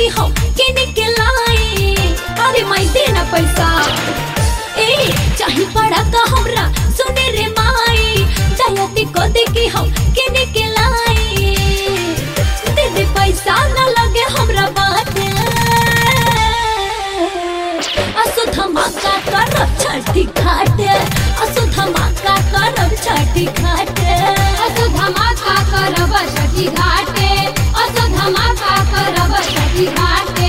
की हो के निकलाई अरे मैं देना पैसा ए चाही पड़ा का हमरा सुने रे माई चाहती को दे की हो के निकलाई दे दे पैसा न लगे हमरा बात असु धमाका करब छठी घाट असु धमाका करब छठी घाट असु धमाका करब छठी घाटे असु धमाका करब छठी घाटे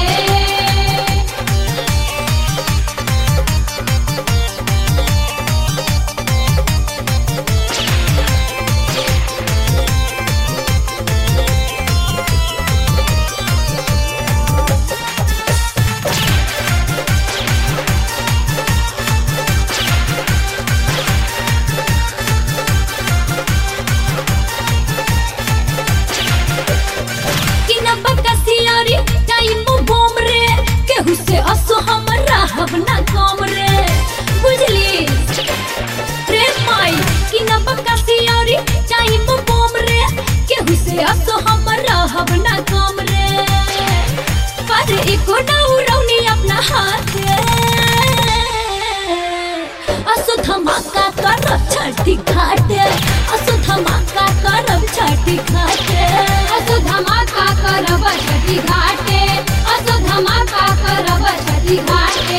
असो हमरा हबना कम रे बुझली रे माई कि न बकसी औरी चाही बम रे केहू से असो हमरा हबना कम रे पर एको ना उड़ौनी अपना हाथ असो धमाका करब छठी घाट असो धमाका करब छठी घाट असु धमाका करब छठी घाटे असु धमाका करब छठी घाटे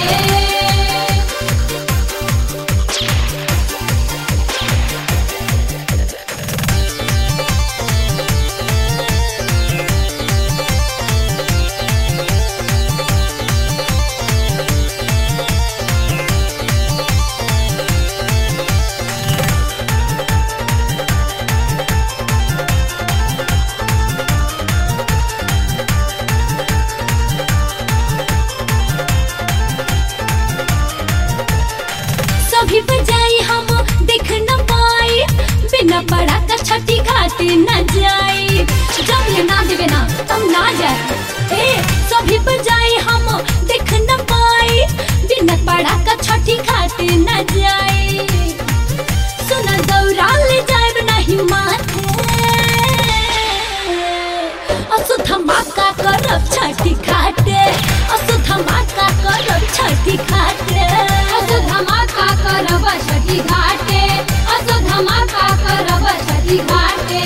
सभी बजाई हम देख न पाई बिना पड़ा का छठी घाटे न जाई जब ये ना देवे ना तब ना जाए ए सभी बजाई हम देख न पाई बिना पड़ा का छठी घाटे न जाई सुना दौड़ा ले जाए नहीं माथे असु धमाका करब छठी घाटे असु धमाका करब छठी घाटे असु धमाका करब छठी घाटे असु धमाका करब छठी घाटे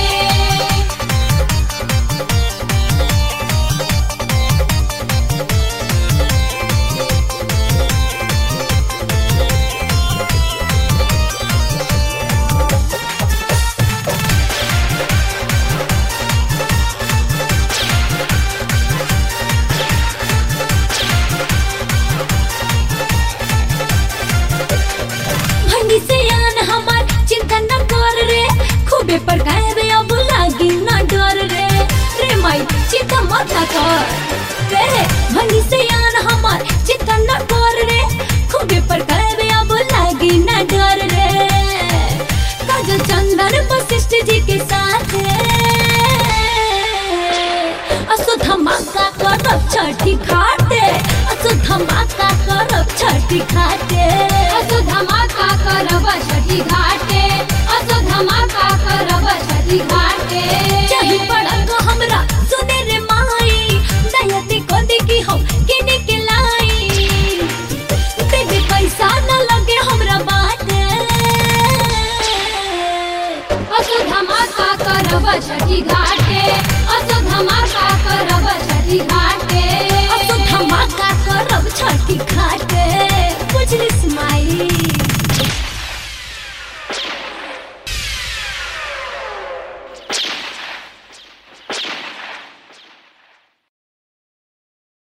भंडी से आन हमार चिंता न कर रे खूबे पर गायबे अब लागी न डर रे रे माई चिंता मत कर रे भंडी से आन हमार चिंता न कर रे खूबे पर गायबे अब लागी न डर रे काजल चंदन वशिष्ठ जी के साथ असु धमाका करब छठी घाटे असु धमाका करब छठी घाटे असु धमाका करब छठी घाटे असु धमाका करब छठी घाटे